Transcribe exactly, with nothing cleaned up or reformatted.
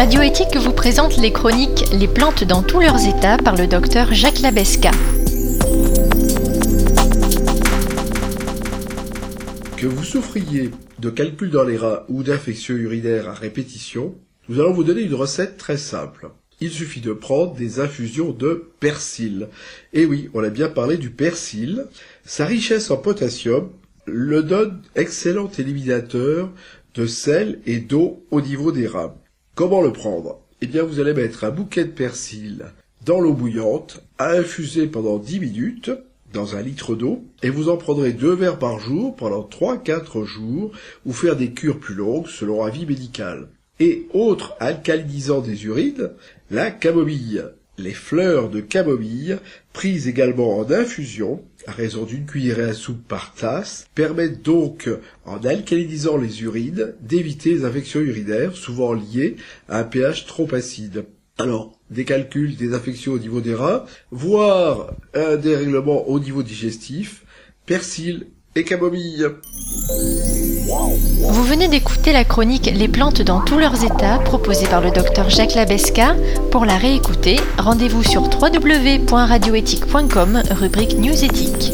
Radio Éthique vous présente les chroniques Les plantes dans tous leurs états par le docteur Jacques Labesca. Que vous souffriez de calcul dans les reins ou d'infections urinaires à répétition, nous allons vous donner une recette très simple. Il suffit de prendre des infusions de persil. Et oui, on a bien parlé du persil. Sa richesse en potassium le donne excellent éliminateur de sel et d'eau au niveau des reins. Comment le prendre ? Eh bien, vous allez mettre un bouquet de persil dans l'eau bouillante, à infuser pendant dix minutes dans un litre d'eau, et vous en prendrez deux verres par jour pendant trois à quatre jours, ou faire des cures plus longues selon avis médical. Et autre alcalinisant des urines, la camomille. Les fleurs de camomille, prises également en infusion, à raison d'une cuillerée à soupe par tasse, permettent donc, en alcalinisant les urines, d'éviter les infections urinaires, souvent liées à un pH trop acide. Alors, des calculs, des infections au niveau des reins, voire un dérèglement au niveau digestif, persil et camomille. Vous venez d'écouter la chronique Les plantes dans tous leurs états proposée par le docteur Jacques Labesca. Pour la réécouter, rendez-vous sur w w w point radio éthique point com, rubrique News Éthique.